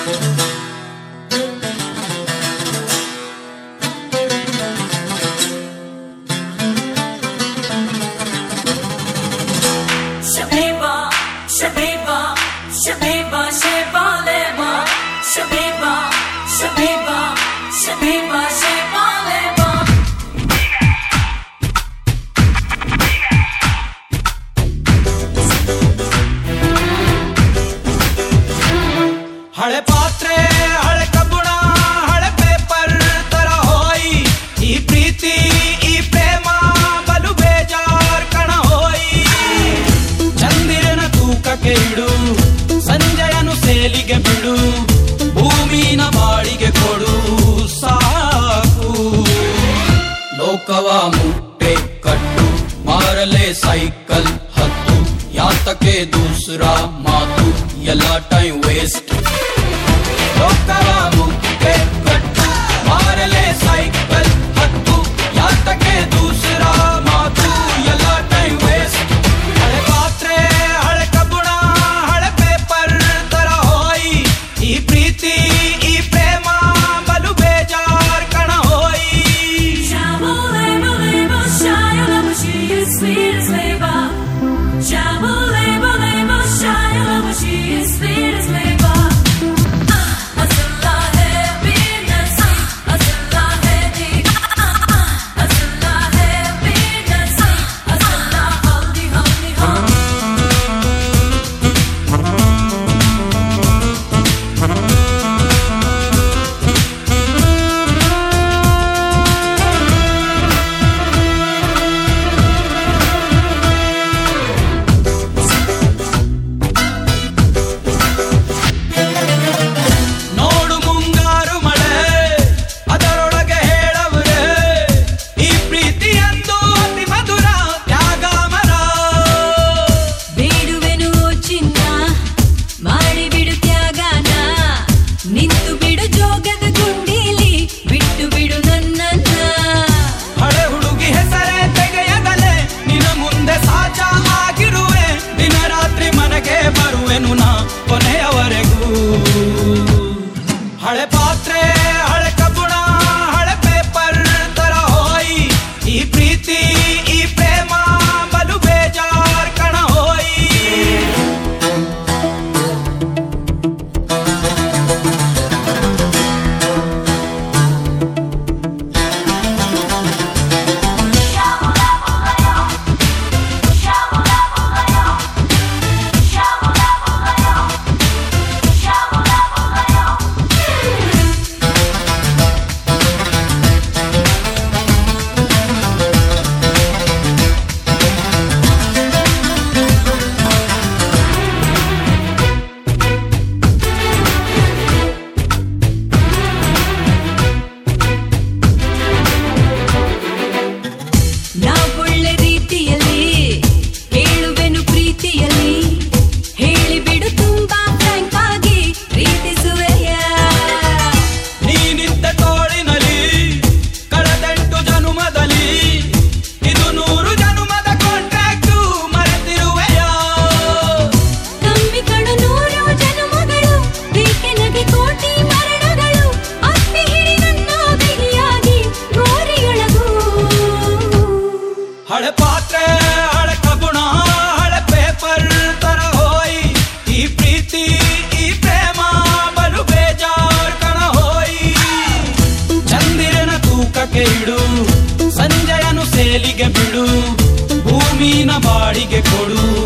ಹಳೆ ಪಾತ್ರೆ ಹಳೆ ಕಬ್ಬುಣ ಹಳೆ ಪೇಪರ್ ತರ ಹೋಯಿ ಈ ಪ್ರೀತಿ ಈ ಪ್ರೇಮ ಬಲು ಬೇಜಾರ್ ಕಣ ಹೋಯಿ ಚಂದಿರನ ತೂಕಕ್ಕೆ ಇಡು ಸಂಜಯನು ಸೇಲಿಗೆ ಬಿಡು ಭೂಮಿನ ಬಾಳಿಗೆ ಕೊಡು ಸಾಕು ಲೋಕವ ಮುಟ್ಟೆ ಕಟ್ಟು ಮಾರಲೆ ಸೈಕಲ್ ಹತ್ತು ಯಾತಕ್ಕೆ ದೂಸರಾ ಮಾತು ಎಲ್ಲ ಟೈಮ್ ವೇಸ್ಟ್ ಲೋಕವ ಮುಟ್ಟೆ ಕಟ್ಟು ಮಾರಲೆ ಸೈಕಲ್ ಹತ್ತು ಯಾತಕ್ಕೆ ದೂಸರಾ ಮಾತು ಎಲ್ಲ ಟೈಮ್ ವೇಸ್ಟ್ ಹಳೆ ಪಾತ್ರೆ ಹಳೆ ಕಬ್ಬುಣ ಹಳೆ ಪೇಪರ್ ತರ ಹೋಯಿ ಈ ಪ್ರೀತಿ ಈ ಪ್ರೇಮ ಬಲು ಬೇಜಾರ್ ಕಣ ಹೋಯಿ ಕೊನೆಯವರೆಗೂ ಹಳೆ ಪಾತ್ರೆ ಹಳೆ ಕಬ್ಬುಣ ಹಳೆ ಪೇಪರ್ ತರ ಹೋಯಿ ಈ ಪ್ರೀತಿ ಈ ಪ್ರೇಮ ಬಲು ಬೇಜಾರ್ ಕಣ ಹೋಯಿ ಹಳೆ ಪಾತ್ರೆ ಹಳೆ ಕಬ್ಬುಣ ಹಳೆ ಪೇಪರ್ ತರ ಹೋಯಿ ಈ ಪ್ರೀತಿ ಈ ಪ್ರೇಮ ಬಲು ಬೇಜಾರ್ ಕಣ ಹೋಯಿ ಚಂದಿರನ ತೂಕಕ್ಕೆ ಇಡು ಸಂಜಯನು ಸೇಲಿಗೆ ಬಿಡು ಭೂಮಿನ ಬಾಡಿಗೆ ಕೊಡು